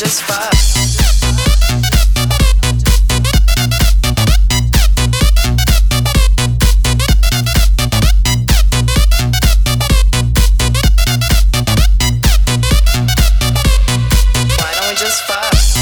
just fuck? Why don't we just fuck?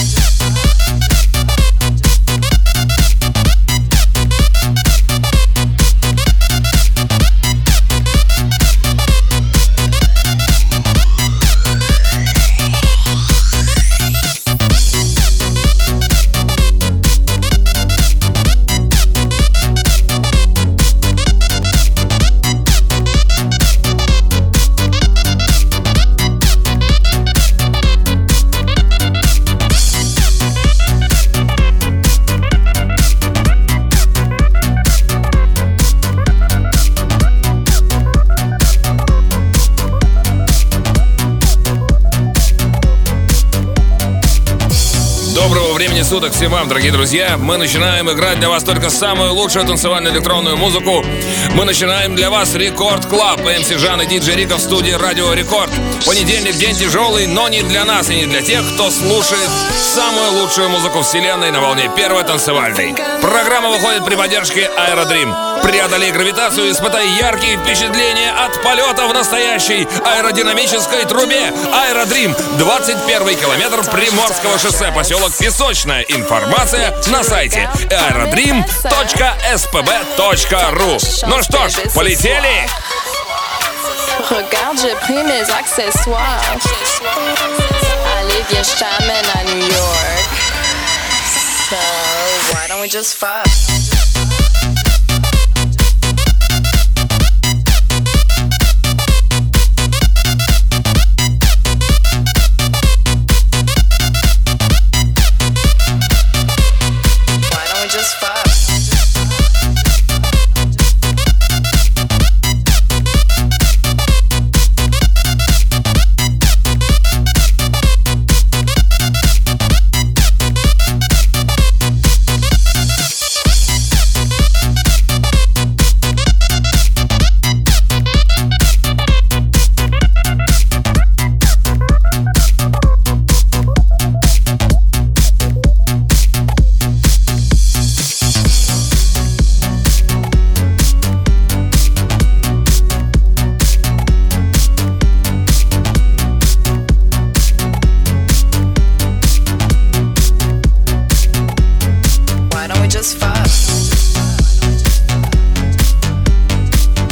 Доброго времени суток всем вам, дорогие друзья. Мы начинаем играть для вас только самую лучшую танцевальную электронную музыку. Мы начинаем для вас Рекорд Клаб. МС Жан и диджей Рика в студии Радио Рекорд. Понедельник, день тяжелый, но не для нас и не для тех, кто слушает самую лучшую музыку вселенной на волне первой танцевальной. Программа выходит при поддержке Аэродрим. Преодолей гравитацию и испытай яркие впечатления от полета в настоящей аэродинамической трубе. Аэродрим. 21 километр Приморского шоссе, поселок Песочная. Информация на сайте aerodream.spb.ru. Ну что ж, полетели! Regarde, j'ai pris mes accessoires. Allez, viens, je t'amène à New York. So why don't we just fuck?